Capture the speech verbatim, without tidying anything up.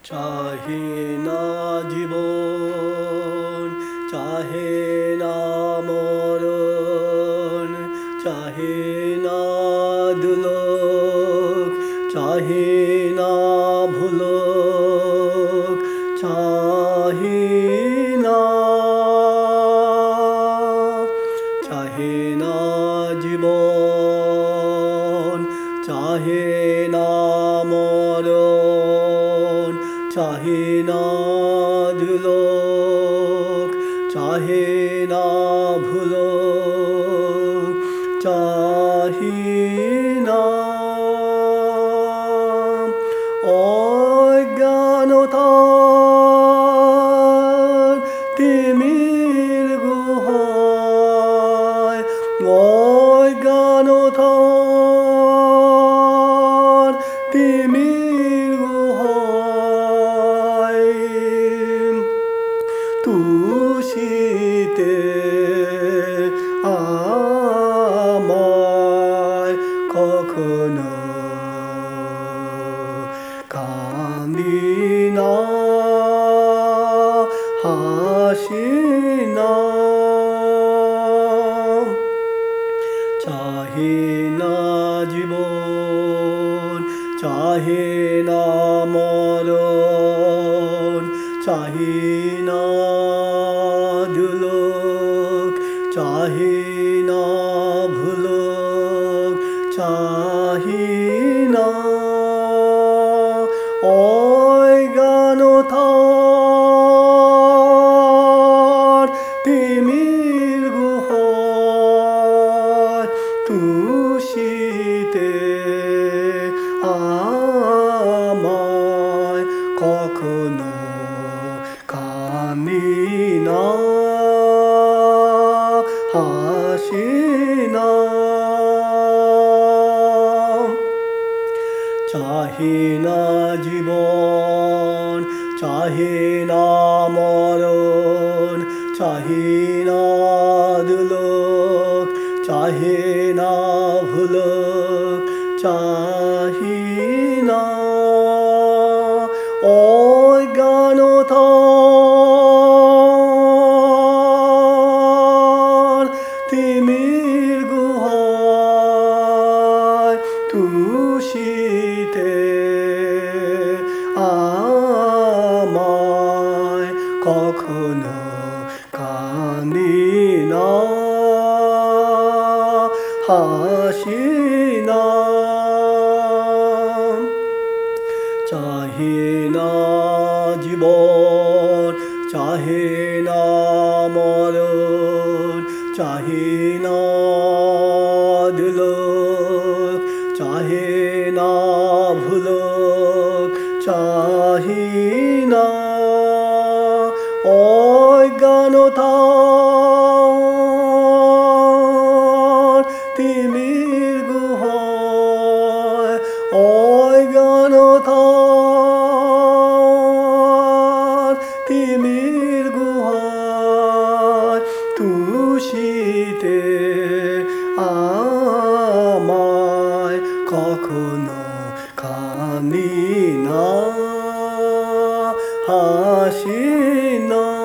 চাহে না জীবন, চাহে না মরণ, চাহে না দুলোক, চাহে না ভুলোক, চাহে না, চাহে না জীবন, চাহে না মরণ, চাহে না দুলোক, চাহে না ভুলোক, চাহে না অজ্ঞানতার তিমির গুহায়, অজ্ঞানতার তিমির গুহায় তুষিতে আমায় কখনো কাঁদি না, হাসি না, চাহে না জীবন, চাহে না মরণ, চাহে না দুলোক, চাহে না ভুলোক, চাহে না অজ্ঞানতার তিমির গুহায় তুষিতে আমায় কখনো কাঁদি না, হাসি না, চাহে না জীবন, চাহে না মরণ, চাহে না দুলোক, চাহে না ভুলোক, চাহে না অজ্ঞানতার তিমির গুহায় তুষিতে আমায় কখনো কাঁদি না, হাসি না, চাহে না জীবন, চাহে না মরণ, চাহে না দুলোক, চাহে না ভুলোক, চাহে না অজ্ঞানতার তিমির গুহায়, অজ্ঞানতার তিমির গুহায় তুষিতে আমায় কখনো কাঁদি না, হাসি না।